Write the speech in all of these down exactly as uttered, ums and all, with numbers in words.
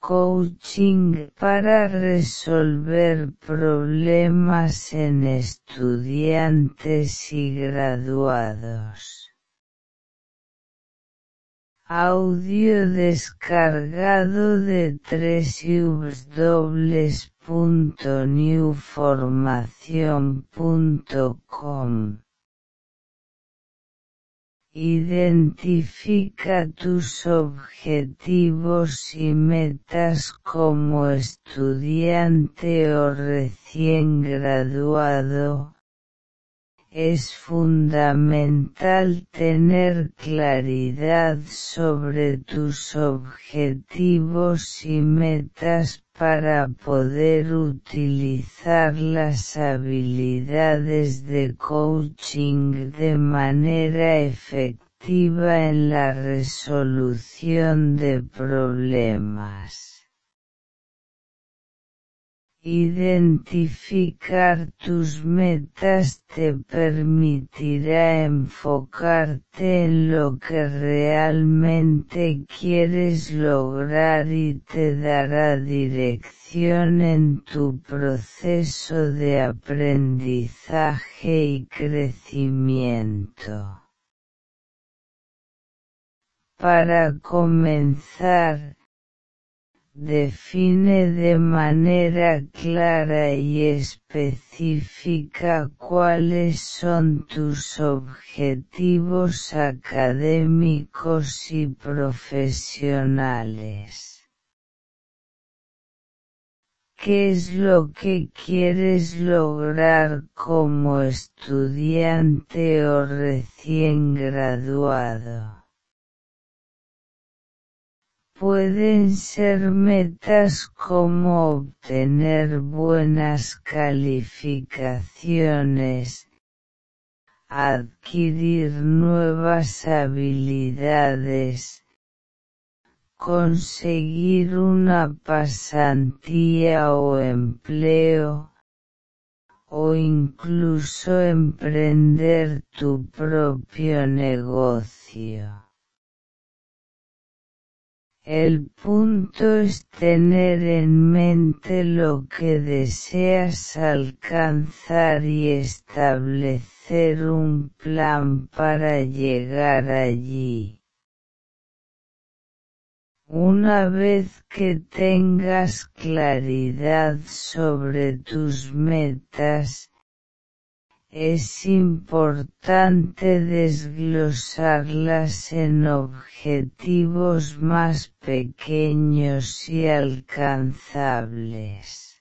coaching para resolver problemas en estudiantes y graduados. Audio descargado de doble u doble u doble u punto new formación punto com. Identifica tus objetivos y metas como estudiante o recién graduado. Es fundamental tener claridad sobre tus objetivos y metas para poder utilizar las habilidades de coaching de manera efectiva en la resolución de problemas. Identificar tus metas te permitirá enfocarte en lo que realmente quieres lograr y te dará dirección en tu proceso de aprendizaje y crecimiento. Para comenzar, define de manera clara y específica cuáles son tus objetivos académicos y profesionales. ¿Qué es lo que quieres lograr como estudiante o recién graduado? Pueden ser metas como obtener buenas calificaciones, adquirir nuevas habilidades, conseguir una pasantía o empleo, o incluso emprender tu propio negocio. El punto es tener en mente lo que deseas alcanzar y establecer un plan para llegar allí. Una vez que tengas claridad sobre tus metas, es importante desglosarlas en objetivos más pequeños y alcanzables.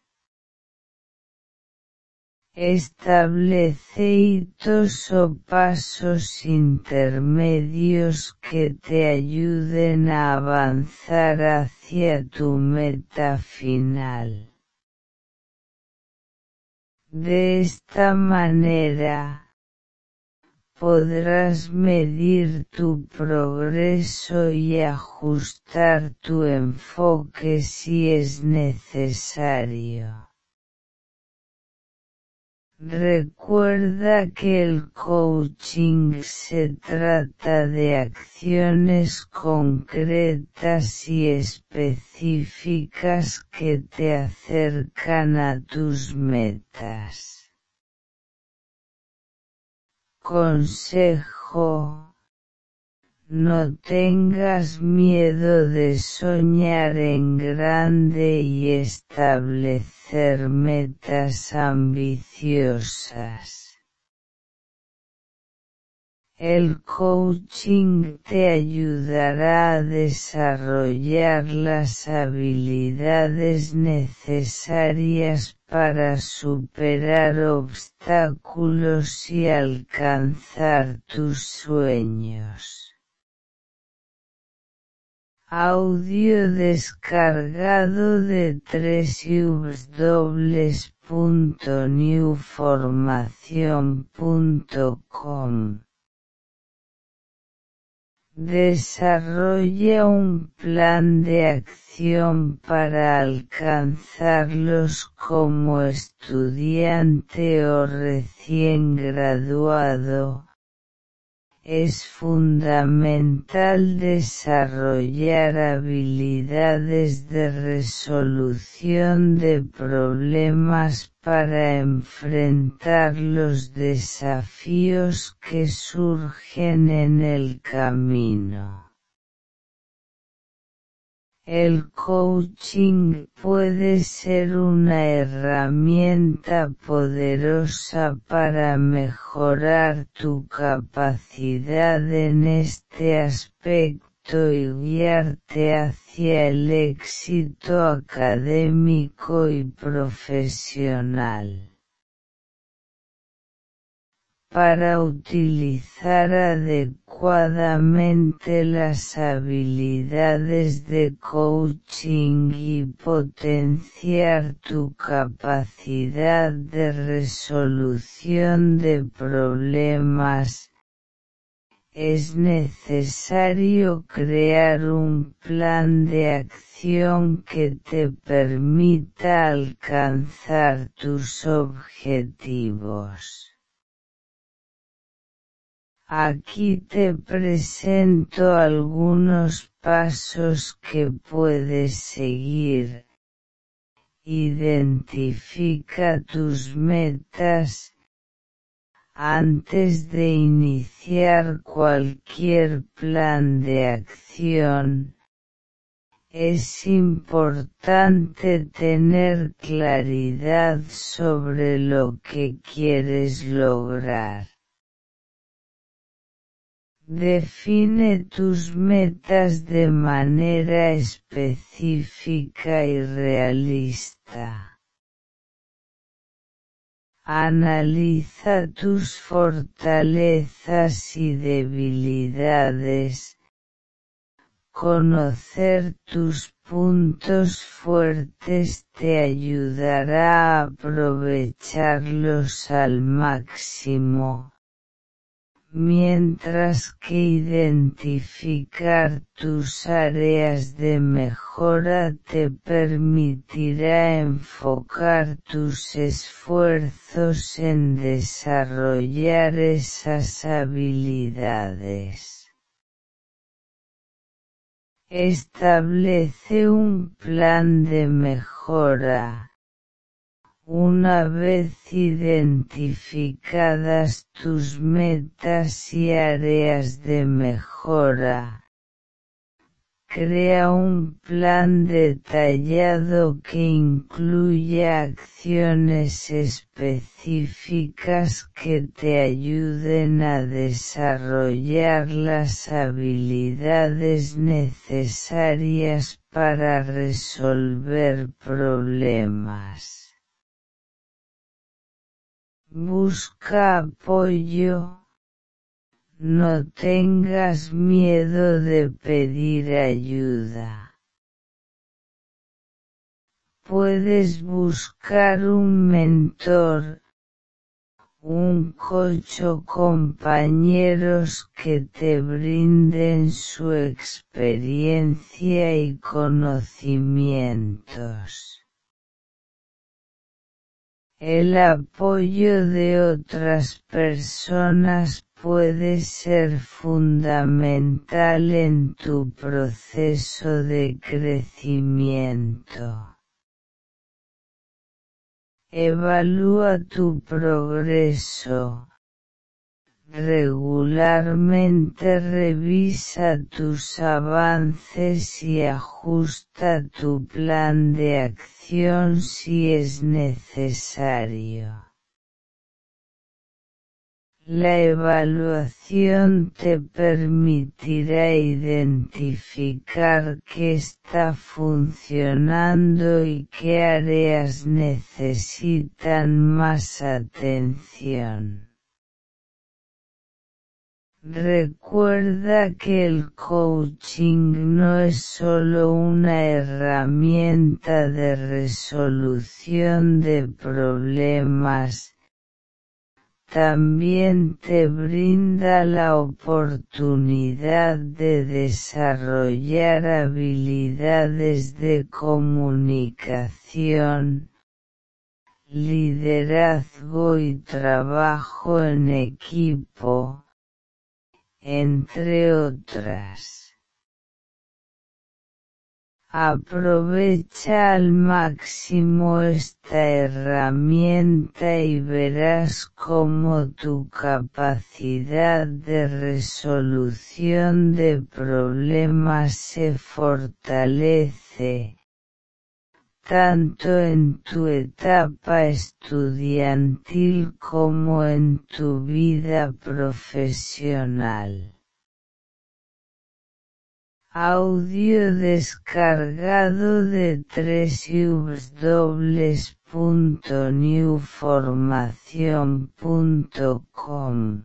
Establece hitos o pasos intermedios que te ayuden a avanzar hacia tu meta final. De esta manera, podrás medir tu progreso y ajustar tu enfoque si es necesario. Recuerda que el coaching se trata de acciones concretas y específicas que te acercan a tus metas. Consejo: no tengas miedo de soñar en grande y establecer metas ambiciosas. El coaching te ayudará a desarrollar las habilidades necesarias para superar obstáculos y alcanzar tus sueños. Audio descargado de doble u doble u doble u punto new formación punto com. Desarrolla un plan de acción para alcanzarlos como estudiante o recién graduado. Es fundamental desarrollar habilidades de resolución de problemas para enfrentar los desafíos que surgen en el camino. El coaching puede ser una herramienta poderosa para mejorar tu capacidad en este aspecto y guiarte hacia el éxito académico y profesional. Para utilizar adecuadamente las habilidades de coaching y potenciar tu capacidad de resolución de problemas, es necesario crear un plan de acción que te permita alcanzar tus objetivos. Aquí te presento algunos pasos que puedes seguir. Identifica tus metas. Antes de iniciar cualquier plan de acción, es importante tener claridad sobre lo que quieres lograr. Define tus metas de manera específica y realista. Analiza tus fortalezas y debilidades. Conocer tus puntos fuertes te ayudará a aprovecharlos al máximo, mientras que identificar tus áreas de mejora te permitirá enfocar tus esfuerzos en desarrollar esas habilidades. Establece un plan de mejora. Una vez identificadas tus metas y áreas de mejora, crea un plan detallado que incluya acciones específicas que te ayuden a desarrollar las habilidades necesarias para resolver problemas. Busca apoyo. No tengas miedo de pedir ayuda. Puedes buscar un mentor, un coach o compañeros que te brinden su experiencia y conocimientos. El apoyo de otras personas puede ser fundamental en tu proceso de crecimiento. Evalúa tu progreso. Regularmente revisa tus avances y ajusta tu plan de acción si es necesario. La evaluación te permitirá identificar qué está funcionando y qué áreas necesitan más atención. Recuerda que el coaching no es solo una herramienta de resolución de problemas, también te brinda la oportunidad de desarrollar habilidades de comunicación, liderazgo y trabajo en equipo, entre otras. Aprovecha al máximo esta herramienta y verás cómo tu capacidad de resolución de problemas se fortalece, tanto en tu etapa estudiantil como en tu vida profesional. Audio descargado de w w w punto new formación punto com.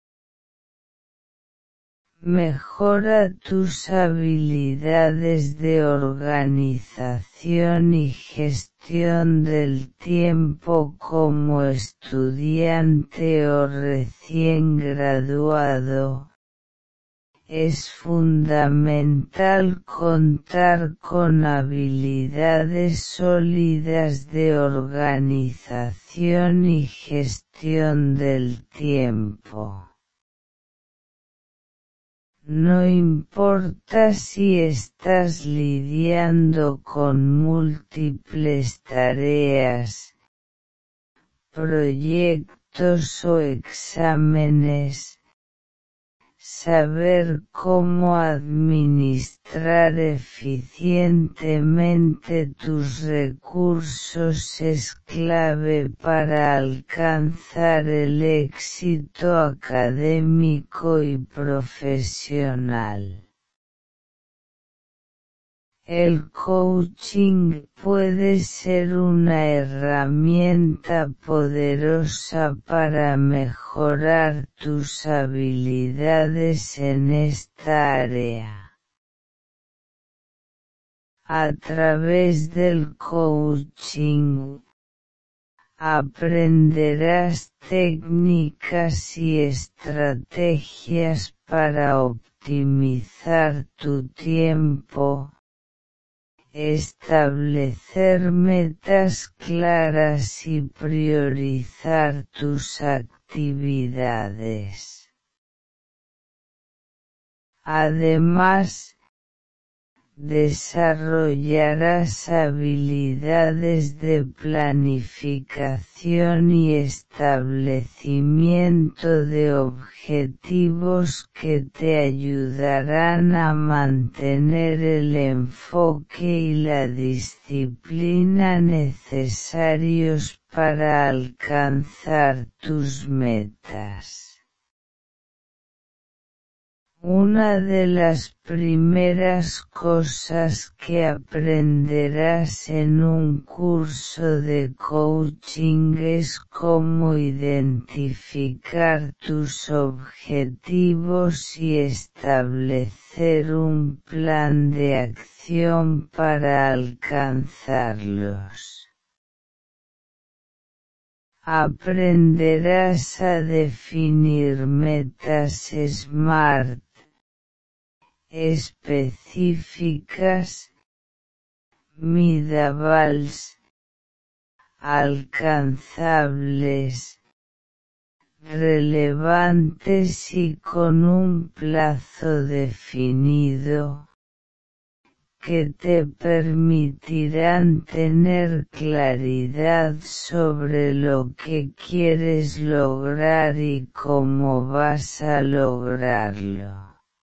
Mejora tus habilidades de organización y gestión del tiempo como estudiante o recién graduado. Es fundamental contar con habilidades sólidas de organización y gestión del tiempo. No importa si estás lidiando con múltiples tareas, proyectos o exámenes, saber cómo administrar eficientemente tus recursos es clave para alcanzar el éxito académico y profesional. El coaching puede ser una herramienta poderosa para mejorar tus habilidades en esta área. A través del coaching, aprenderás técnicas y estrategias para optimizar tu tiempo, establecer metas claras y priorizar tus actividades. Además, desarrollarás habilidades de planificación y establecimiento de objetivos que te ayudarán a mantener el enfoque y la disciplina necesarios para alcanzar tus metas. Una de las primeras cosas que aprenderás en un curso de coaching es cómo identificar tus objetivos y establecer un plan de acción para alcanzarlos. Aprenderás a definir metas SMART, específicas, medibles, alcanzables, relevantes y con un plazo definido, que te permitirán tener claridad sobre lo que quieres lograr y cómo vas a lograrlo.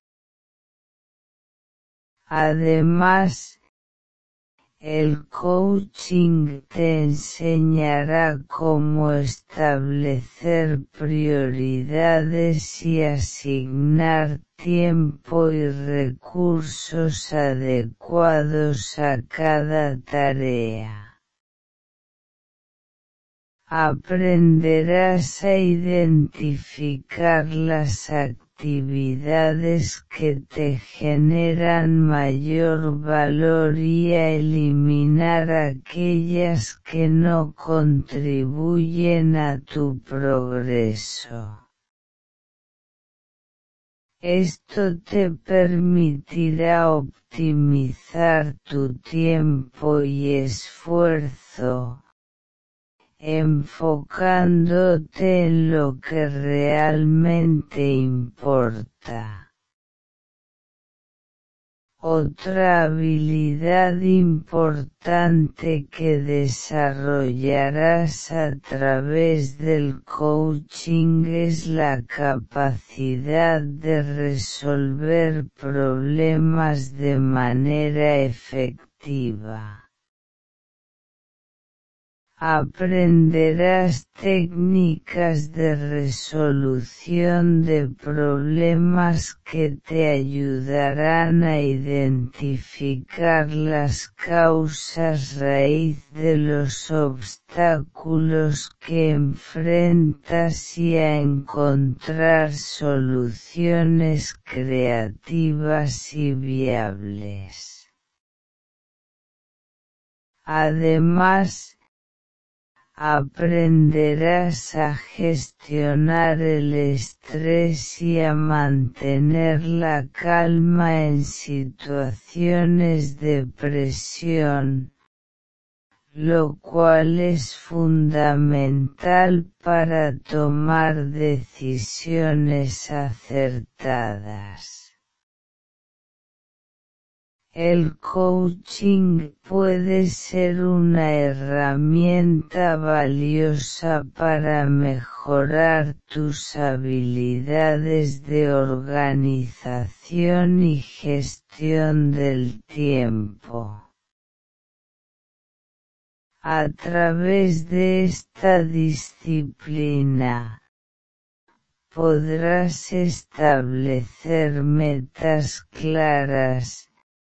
Además, el coaching te enseñará cómo establecer prioridades y asignar tiempo y recursos adecuados a cada tarea. Aprenderás a identificar las actividades que te generan mayor valor y a eliminar aquellas que no contribuyen a tu progreso. Esto te permitirá optimizar tu tiempo y esfuerzo, enfocándote en lo que realmente importa. Otra habilidad importante que desarrollarás a través del coaching es la capacidad de resolver problemas de manera efectiva. Aprenderás técnicas de resolución de problemas que te ayudarán a identificar las causas raíz de los obstáculos que enfrentas y a encontrar soluciones creativas y viables. Además, aprenderás a gestionar el estrés y a mantener la calma en situaciones de presión, lo cual es fundamental para tomar decisiones acertadas. El coaching puede ser una herramienta valiosa para mejorar tus habilidades de organización y gestión del tiempo. A través de esta disciplina, podrás establecer metas claras,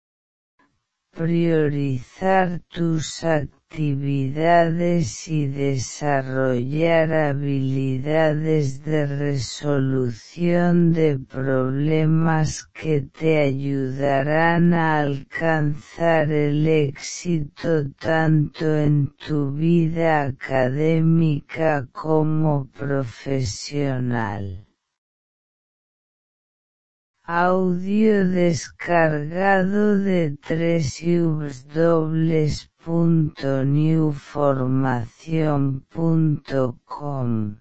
priorizar tus actividades y desarrollar habilidades de resolución de problemas que te ayudarán a alcanzar el éxito tanto en tu vida académica como profesional. Audio descargado de w w w punto new formación punto com.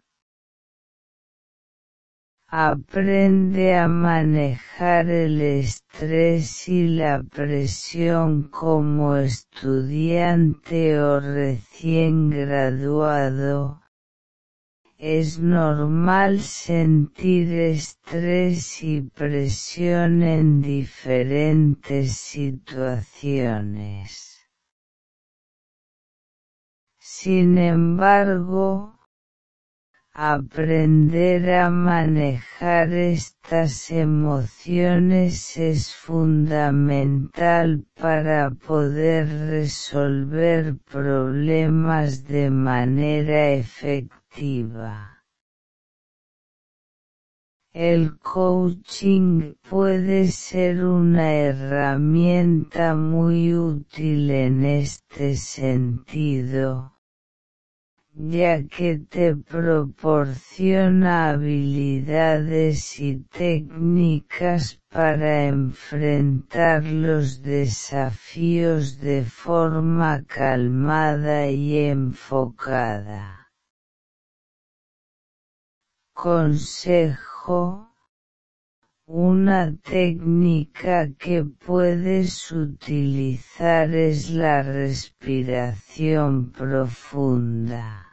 Aprende a manejar el estrés y la presión como estudiante o recién graduado. Es normal sentir estrés y presión en diferentes situaciones. Sin embargo, aprender a manejar estas emociones es fundamental para poder resolver problemas de manera efectiva. El coaching puede ser una herramienta muy útil en este sentido, ya que te proporciona habilidades y técnicas para enfrentar los desafíos de forma calmada y enfocada. Consejo: una técnica que puedes utilizar es la respiración profunda.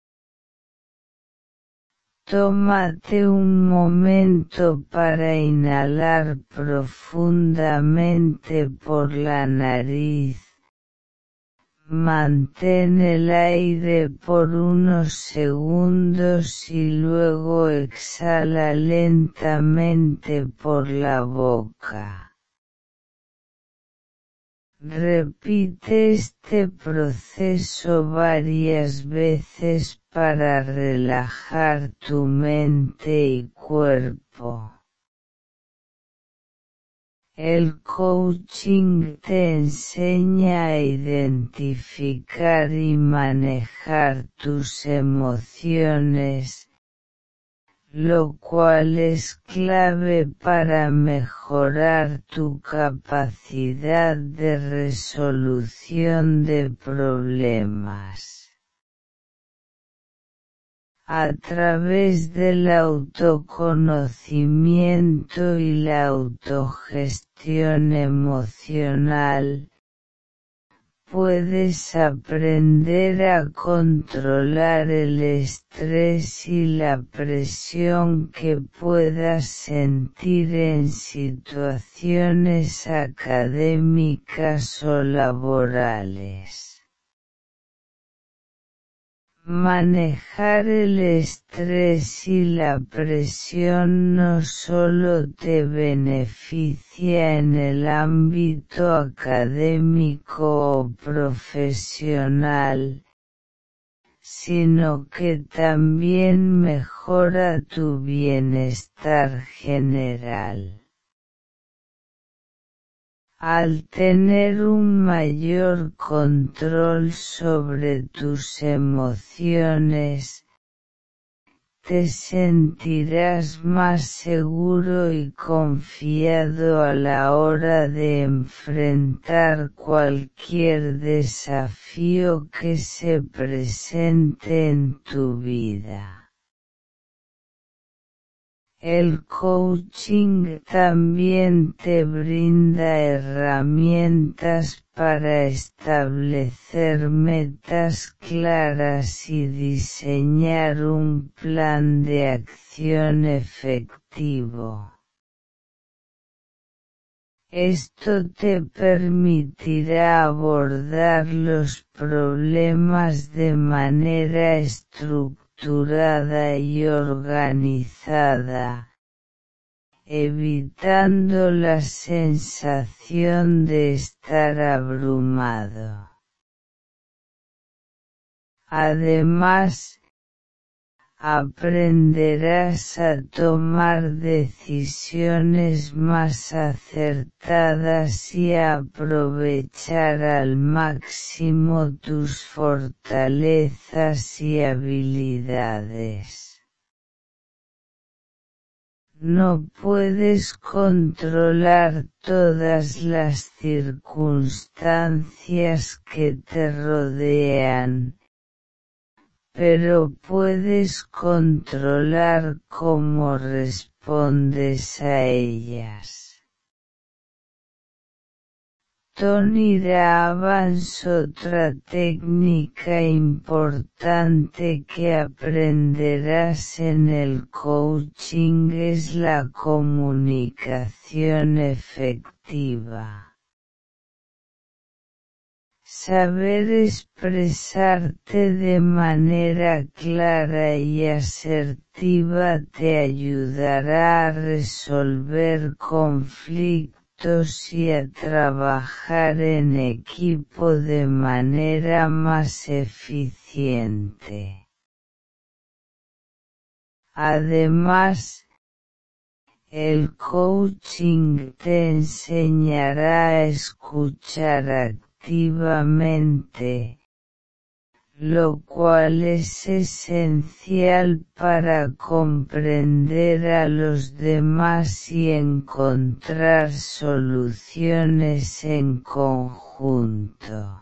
Tómate un momento para inhalar profundamente por la nariz. Mantén el aire por unos segundos y luego exhala lentamente por la boca. Repite este proceso varias veces para relajar tu mente y cuerpo. El coaching te enseña a identificar y manejar tus emociones, lo cual es clave para mejorar tu capacidad de resolución de problemas. A través del autoconocimiento y la autogestión emocional, puedes aprender a controlar el estrés y la presión que puedas sentir en situaciones académicas o laborales. Manejar el estrés y la presión no solo te beneficia en el ámbito académico o profesional, sino que también mejora tu bienestar general. Al tener un mayor control sobre tus emociones, te sentirás más seguro y confiado a la hora de enfrentar cualquier desafío que se presente en tu vida. El coaching también te brinda herramientas para establecer metas claras y diseñar un plan de acción efectivo. Esto te permitirá abordar los problemas de manera estructurada y organizada, evitando la sensación de estar abrumado. Además, aprenderás a tomar decisiones más acertadas y a aprovechar al máximo tus fortalezas y habilidades. No puedes controlar todas las circunstancias que te rodean, pero puedes controlar cómo respondes a ellas. Tony Robbins. Otra técnica importante que aprenderás en el coaching es la comunicación efectiva. Saber expresarte de manera clara y asertiva te ayudará a resolver conflictos y a trabajar en equipo de manera más eficiente. Además, el coaching te enseñará a escuchar activamente, lo cual es esencial para comprender a los demás y encontrar soluciones en conjunto.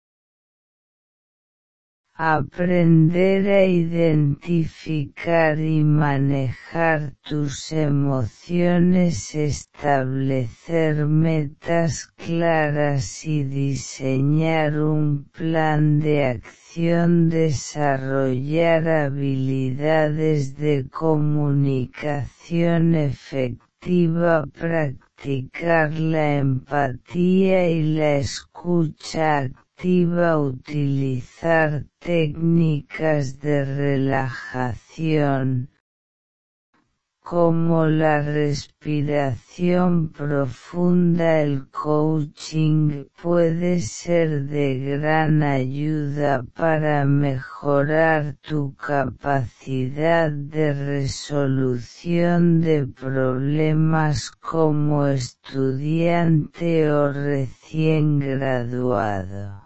Aprender a identificar y manejar tus emociones, establecer metas claras y diseñar un plan de acción, desarrollar habilidades de comunicación efectiva, practicar la empatía y la escucha activa. Utilizar técnicas de relajación, como la respiración profunda. El coaching puede ser de gran ayuda para mejorar tu capacidad de resolución de problemas como estudiante o recién graduado.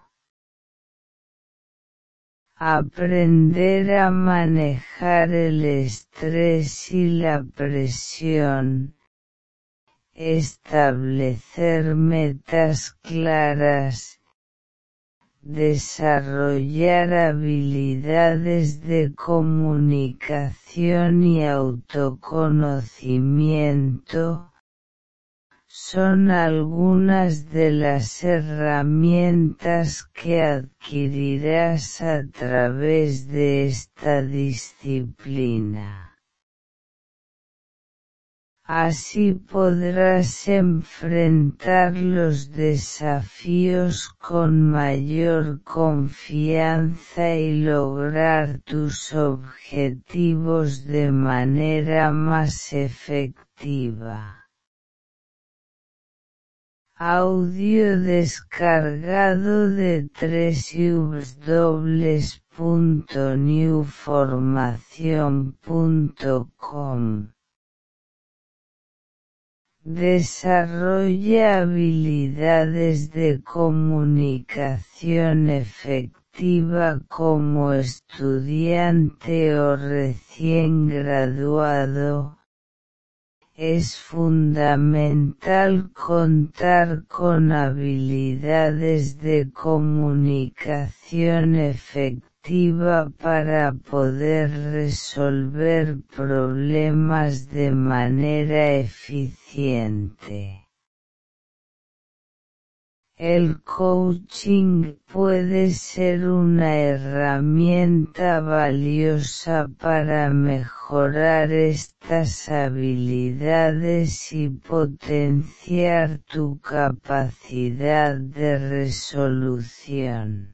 Aprender a manejar el estrés y la presión, establecer metas claras, Desarrollar habilidades de comunicación y autoconocimiento son algunas de las herramientas que adquirirás a través de esta disciplina. Así podrás enfrentar los desafíos con mayor confianza y lograr tus objetivos de manera más efectiva. Audio descargado de doble u doble u doble u punto new formación punto com. Desarrolla habilidades de comunicación efectiva como estudiante o recién graduado. Es fundamental contar con habilidades de comunicación efectiva para poder resolver problemas de manera eficiente. El coaching puede ser una herramienta valiosa para mejorar estas habilidades y potenciar tu capacidad de resolución.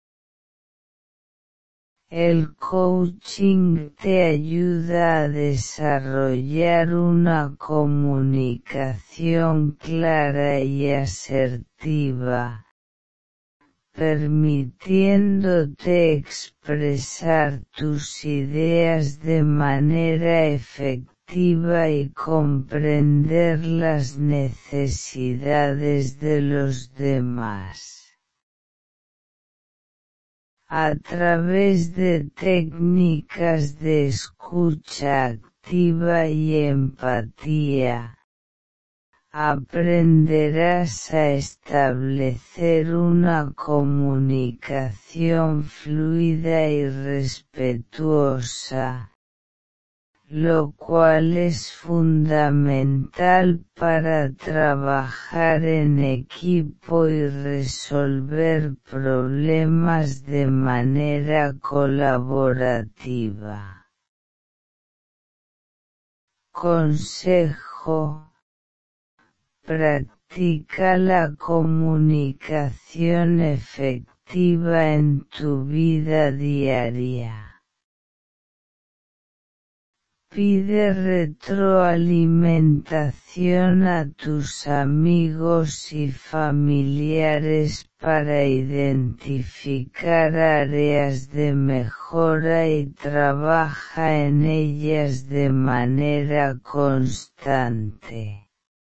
El coaching te ayuda a desarrollar una comunicación clara y asertiva, permitiéndote expresar tus ideas de manera efectiva y comprender las necesidades de los demás. A través de técnicas de escucha activa y empatía, aprenderás a establecer una comunicación fluida y respetuosa, lo cual es fundamental para trabajar en equipo y resolver problemas de manera colaborativa. Consejo: practica la comunicación efectiva en tu vida diaria. Pide retroalimentación a tus amigos y familiares para identificar áreas de mejora y trabaja en ellas de manera constante.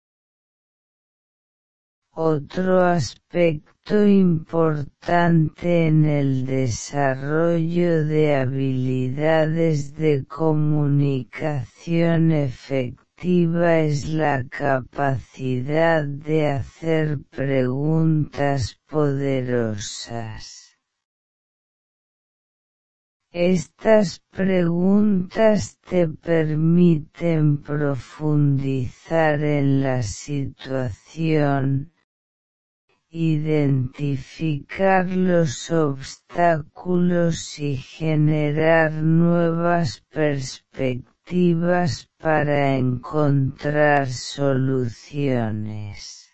Otro aspecto importante en el desarrollo de habilidades de comunicación efectiva es la capacidad de hacer preguntas poderosas. Estas preguntas te permiten profundizar en la situación, identificar los obstáculos y generar nuevas perspectivas para encontrar soluciones.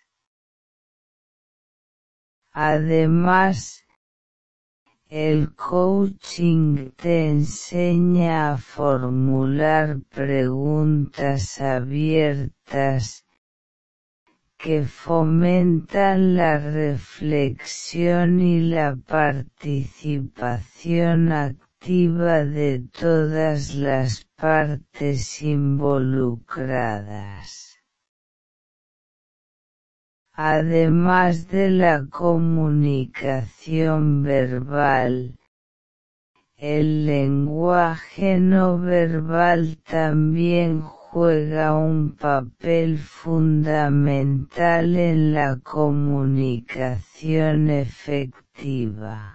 Además, el coaching te enseña a formular preguntas abiertas que fomentan la reflexión y la participación activa de todas las partes involucradas. Además de la comunicación verbal, el lenguaje no verbal también juega un papel fundamental en la comunicación efectiva.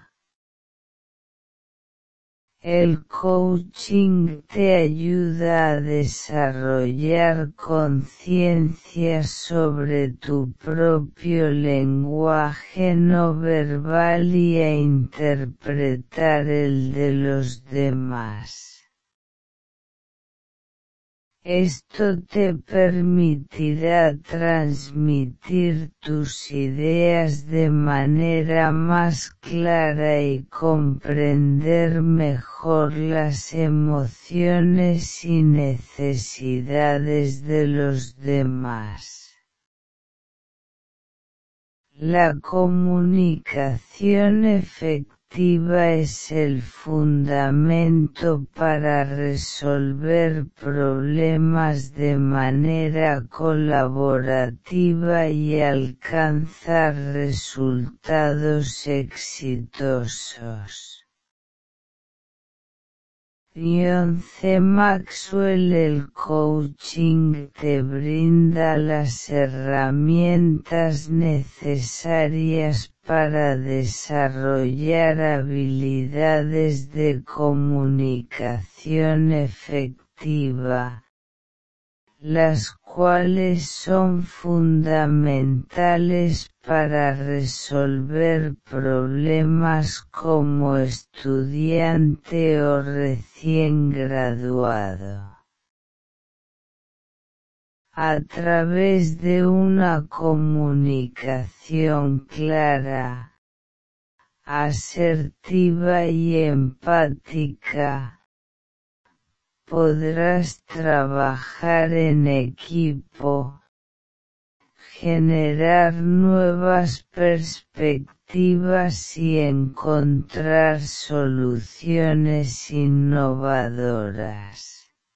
El coaching te ayuda a desarrollar conciencia sobre tu propio lenguaje no verbal y a interpretar el de los demás. Esto te permitirá transmitir tus ideas de manera más clara y comprender mejor las emociones y necesidades de los demás. La comunicación efectiva es el fundamento para resolver problemas de manera colaborativa y alcanzar resultados exitosos. John C. Maxwell. El coaching te brinda las herramientas necesarias para desarrollar habilidades de comunicación efectiva, las cuales son fundamentales para resolver problemas como estudiante o recién graduado. A través de una comunicación clara, asertiva y empática, podrás trabajar en equipo, generar nuevas perspectivas y encontrar soluciones innovadoras.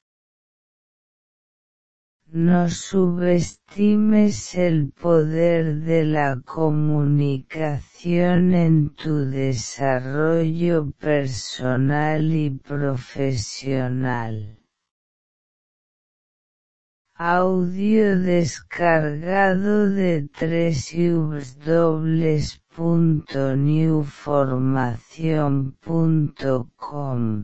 No subestimes el poder de la comunicación en tu desarrollo personal y profesional. Audio descargado de doble u doble u doble u punto new formación punto com.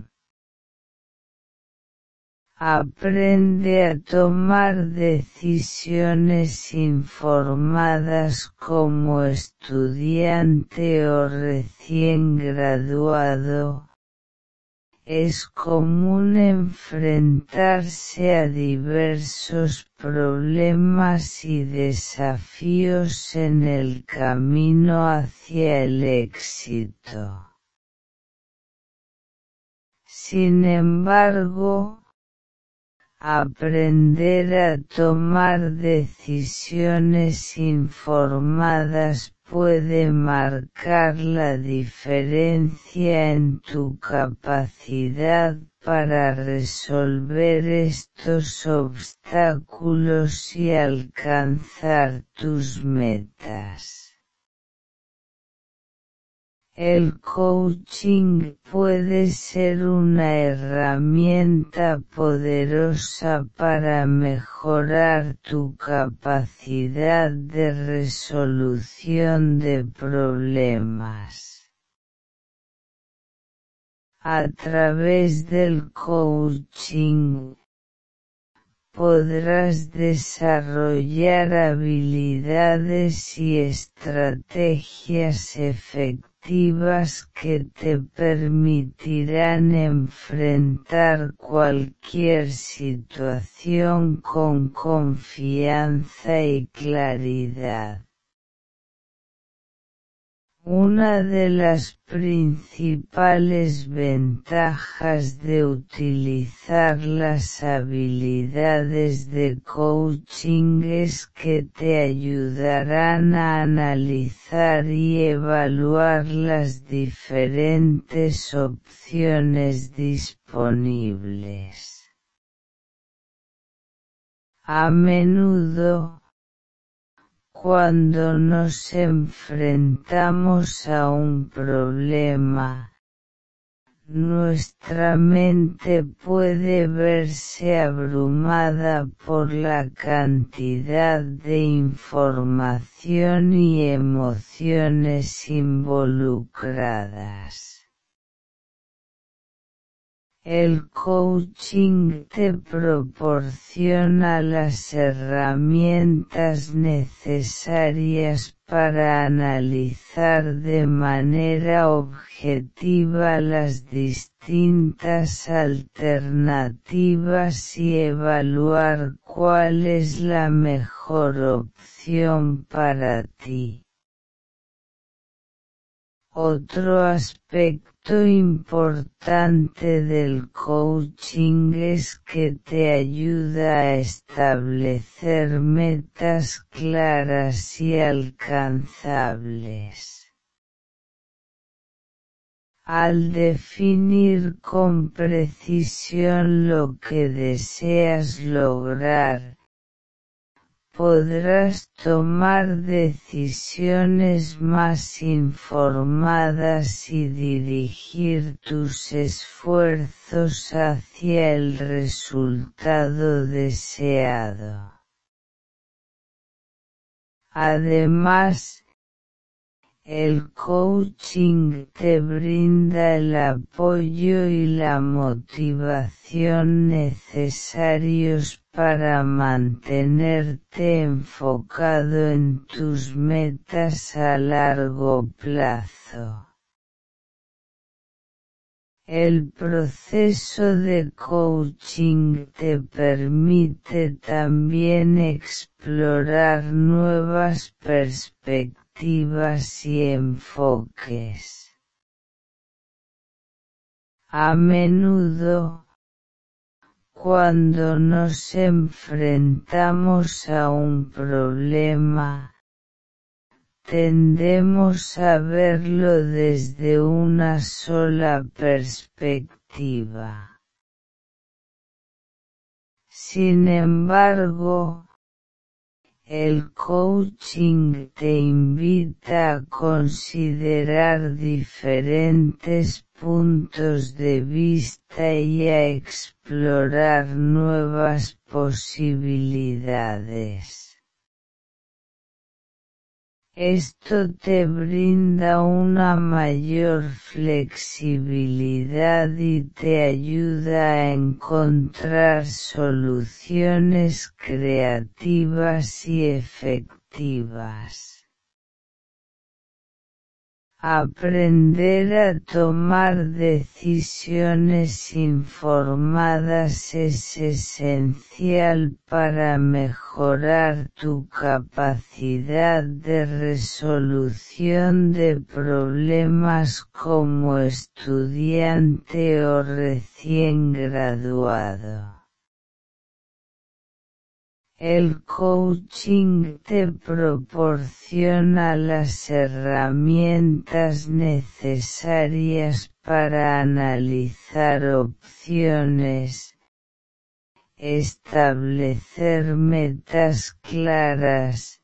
Aprende a tomar decisiones informadas como estudiante o recién graduado. Es común enfrentarse a diversos problemas y desafíos en el camino hacia el éxito. Sin embargo, aprender a tomar decisiones informadas puede marcar la diferencia en tu capacidad para resolver estos obstáculos y alcanzar tus metas. El coaching puede ser una herramienta poderosa para mejorar tu capacidad de resolución de problemas. A través del coaching, podrás desarrollar habilidades y estrategias efectivas que te permitirán enfrentar cualquier situación con confianza y claridad. Una de las principales ventajas de utilizar las habilidades de coaching es que te ayudarán a analizar y evaluar las diferentes opciones disponibles. A menudo, cuando nos enfrentamos a un problema, Nuestra mente puede verse abrumada por la cantidad de información y emociones involucradas. El coaching te proporciona las herramientas necesarias para analizar de manera objetiva las distintas alternativas y evaluar cuál es la mejor opción para ti. Otro aspecto importante del coaching es que te ayuda a establecer metas claras y alcanzables. Al definir con precisión lo que deseas lograr, podrás tomar decisiones más informadas y dirigir tus esfuerzos hacia el resultado deseado. Además, el coaching te brinda el apoyo y la motivación necesarios para mantenerte enfocado en tus metas a largo plazo. El proceso de coaching te permite también explorar nuevas perspectivas y enfoques. A menudo, cuando nos enfrentamos a un problema, tendemos a verlo desde una sola perspectiva. Sin embargo, el coaching te invita a considerar diferentes puntos de vista y a explorar nuevas posibilidades. Esto te brinda una mayor flexibilidad y te ayuda a encontrar soluciones creativas y efectivas. Aprender a tomar decisiones informadas es esencial para mejorar tu capacidad de resolución de problemas como estudiante o recién graduado. El coaching te proporciona las herramientas necesarias para analizar opciones, establecer metas claras,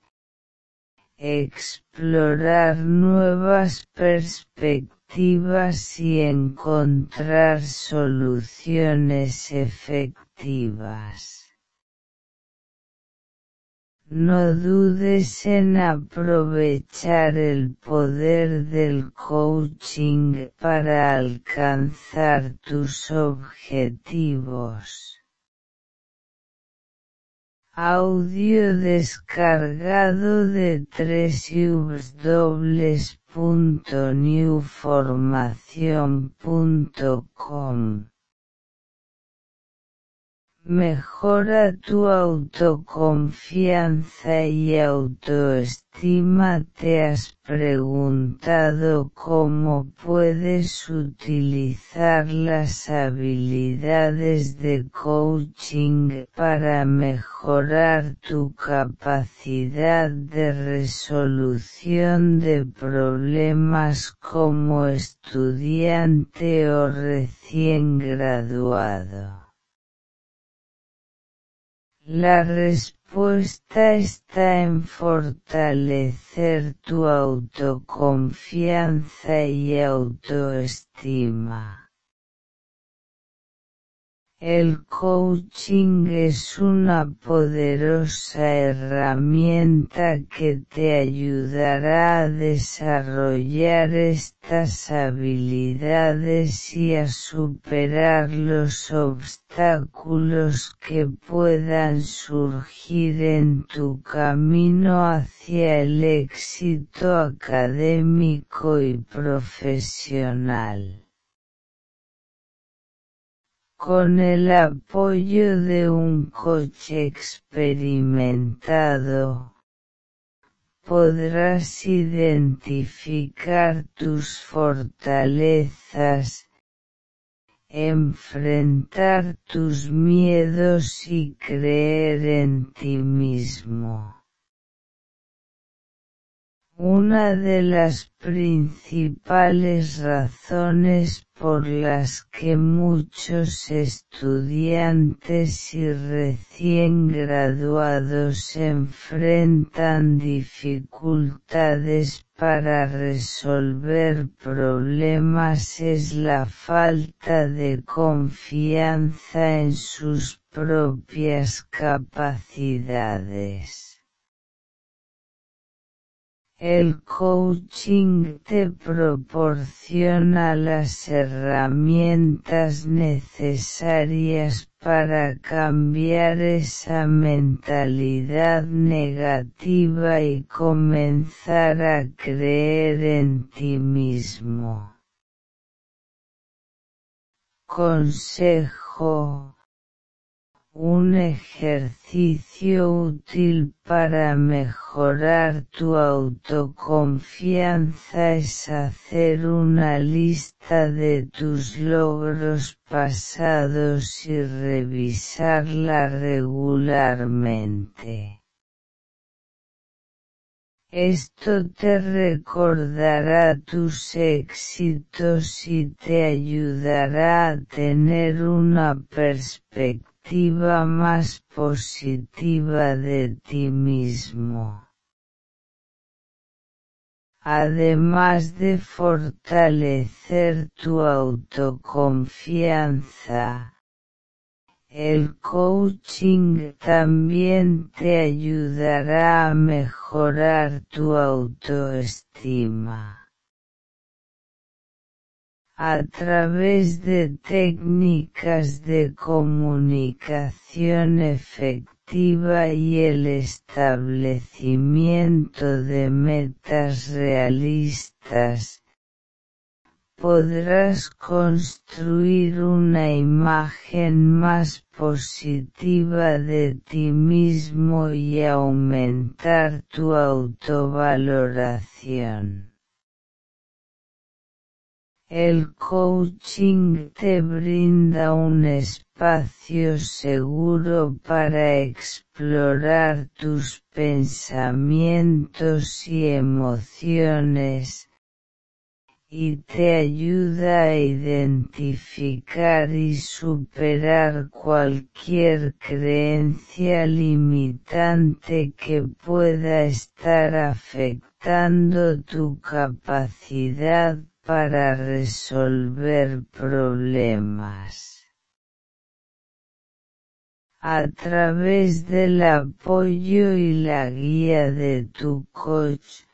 explorar nuevas perspectivas y encontrar soluciones efectivas. No dudes en aprovechar el poder del coaching para alcanzar tus objetivos. Audio descargado de doble u doble u doble u punto new formación punto com. Mejora tu autoconfianza y autoestima. ¿Te has preguntado cómo puedes utilizar las habilidades de coaching para mejorar tu capacidad de resolución de problemas como estudiante o recién graduado? La respuesta está en fortalecer tu autoconfianza y autoestima. El coaching es una poderosa herramienta que te ayudará a desarrollar estas habilidades y a superar los obstáculos que puedan surgir en tu camino hacia el éxito académico y profesional. Con el apoyo de un coach experimentado, podrás identificar tus fortalezas, enfrentar tus miedos y creer en ti mismo. Una de las principales razones por las que muchos estudiantes y recién graduados enfrentan dificultades para resolver problemas es la falta de confianza en sus propias capacidades. El coaching te proporciona las herramientas necesarias para cambiar esa mentalidad negativa y comenzar a creer en ti mismo. Consejo: un ejercicio útil para mejorar tu autoconfianza es hacer una lista de tus logros pasados y revisarla regularmente. Esto te recordará tus éxitos y te ayudará a tener una perspectiva más positiva de ti mismo. Además de fortalecer tu autoconfianza, el coaching también te ayudará a mejorar tu autoestima. A través de técnicas de comunicación efectiva y el establecimiento de metas realistas, podrás construir una imagen más positiva de ti mismo y aumentar tu autovaloración. El coaching te brinda un espacio seguro para explorar tus pensamientos y emociones, y te ayuda a identificar y superar cualquier creencia limitante que pueda estar afectando tu capacidad para resolver problemas. A través del apoyo y la guía de tu coach,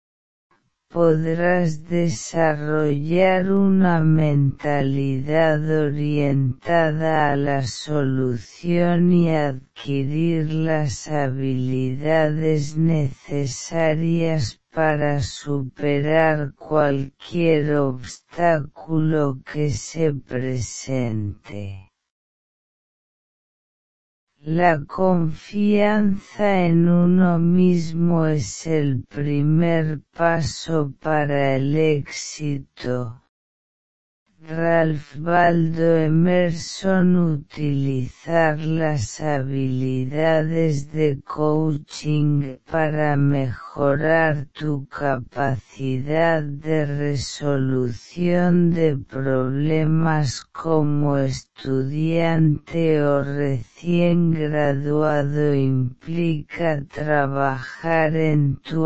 podrás desarrollar una mentalidad orientada a la solución y adquirir las habilidades necesarias para superar cualquier obstáculo que se presente. La confianza en uno mismo es el primer paso para el éxito. Ralph Waldo Emerson. Utilizar las habilidades de coaching para mejorar tu capacidad de resolución de problemas como estudiante o recién graduado implica trabajar en tu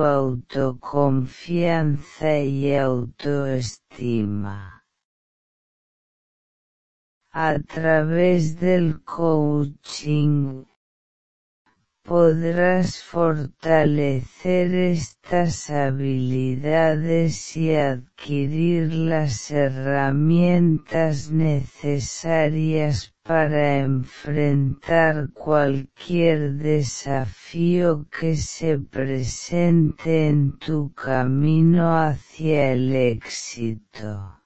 autoconfianza y autoestima. A través del coaching podrás fortalecer estas habilidades y adquirir las herramientas necesarias para enfrentar cualquier desafío que se presente en tu camino hacia el éxito.